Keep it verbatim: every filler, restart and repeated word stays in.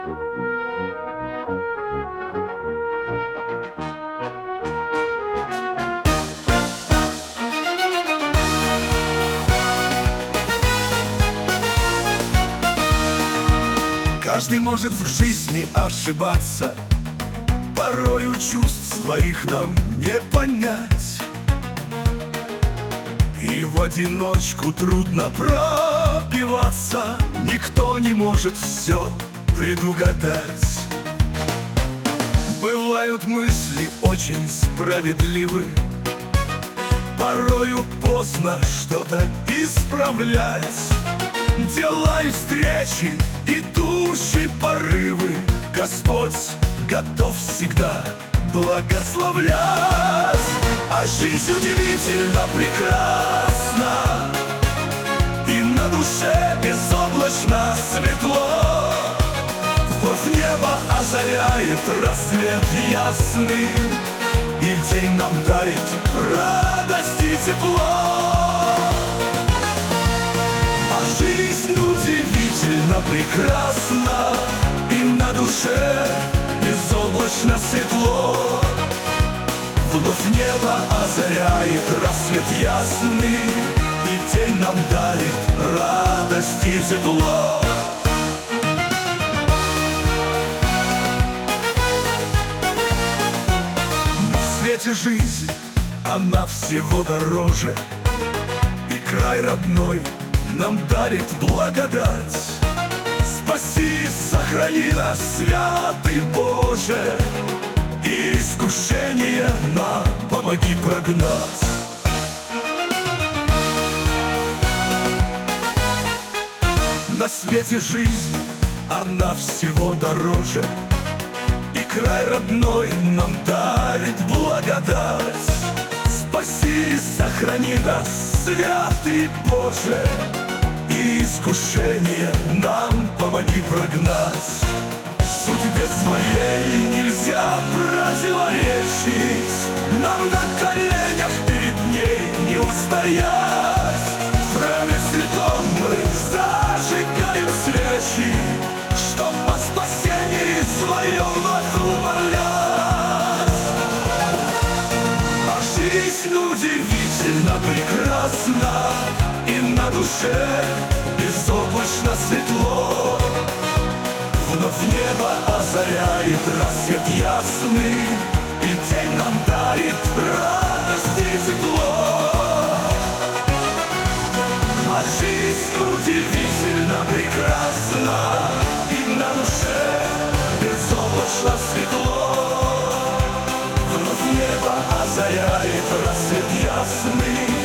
Каждый может в жизни ошибаться, порою чувств своих нам не понять. И в одиночку трудно пробиваться, никто не может все предугадать. Бывают мысли очень справедливы, порою поздно что-то исправлять. Дела и встречи, идущие порывы Господь готов всегда благословлять. А жизнь удивительно прекрасна, и на душе безоблачно светло. Вновь небо озаряет рассвет ясный, и день нам дарит радость и тепло. Жизнь удивительно прекрасна, и на душе безоблачно светло. Вновь небо озаряет рассвет ясный, и день нам дарит радость и тепло. В свете жизнь, она всего дороже, и край родной нам дарит благодать. Спаси, сохрани нас, святый Боже, и искушение нам помоги прогнать. На свете жизнь, она всего дороже, и край родной нам дарит благодать. Спаси, сохрани нас, святый Боже, и искушение нам помоги прогнать. Судьбе своей нельзя противоречить, нам на коленях перед ней не устоять. В храме святом мы зажигаем свечи, чтоб о спасении своем вновь умолять. А жизнь удивительно прекрасна, и на душе безоблачно светло. Вновь небо озаряет рассвет ясный, и день нам дарит радость и тепло. А жизнь удивительно прекрасна, и на душе безоблачно светло. Вновь небо озаряет рассвет ясный,